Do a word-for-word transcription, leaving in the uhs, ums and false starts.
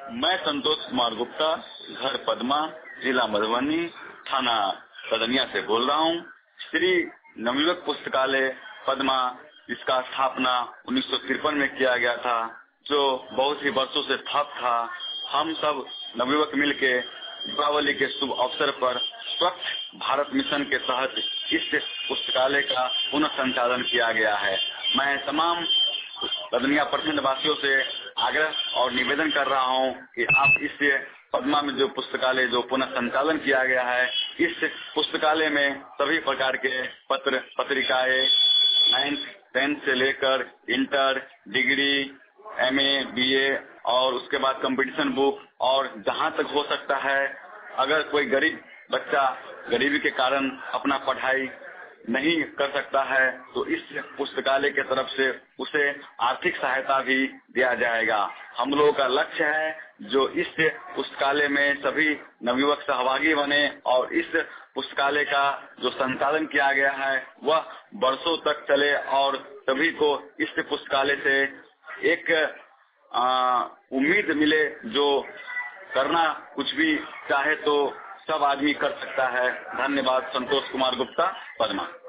मैं संतोष कुमार गुप्ता, घर पदमा, जिला मधुबनी, थाना कदनिया से बोल रहा हूँ। श्री नवयुवक पुस्तकालय पदमा, इसका स्थापना उन्नीस सौ तिरपन में किया गया था, जो बहुत ही वर्षों से ठप था। हम सब नवयुवक मिलके दीपावली के शुभ अवसर पर स्वच्छ भारत मिशन के तहत इस पुस्तकालय का पुनः संचालन किया गया है। मैं तमाम कदनिया प्रखंड वासियों से आग्रह और निवेदन कर रहा हूं कि आप इस पदमा में जो पुस्तकालय जो पुनः संचालन किया गया है, इस पुस्तकालय में सभी प्रकार के पत्र पत्रिकाएं नाइन्थ टेंथ से लेकर इंटर, डिग्री, एमए, बीए और उसके बाद कंपटीशन बुक, और जहां तक हो सकता है अगर कोई गरीब बच्चा गरीबी के कारण अपना पढ़ाई नहीं कर सकता है तो इस पुस्तकालय के तरफ से उसे आर्थिक सहायता भी दिया जाएगा। हम लोगों का लक्ष्य है जो इस पुस्तकालय में सभी नवयुवक सहभागी बने और इस पुस्तकालय का जो संचालन किया गया है वह वर्षों तक चले और सभी को इस पुस्तकालय से एक आ, उम्मीद मिले। जो करना कुछ भी चाहे तो सब आदमी कर सकता है। धन्यवाद। संतोष कुमार गुप्ता, पदमा।